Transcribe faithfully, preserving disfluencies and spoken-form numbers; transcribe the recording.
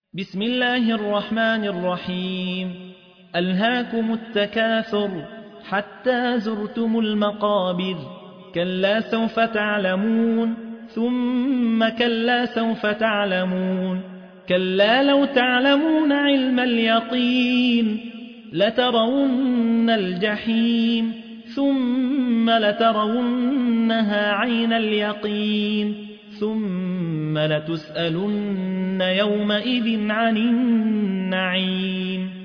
بسم الله الرحمن الرحيم. ألهاكم التكاثر حتى زرتم المقابر، كلا سوف تعلمون ثم كلا سوف تعلمون، كلا لو تعلمون علم اليقين لترون الجحيم ثم لترونها عين اليقين ثم لتسألن يومئذ عن النعيم.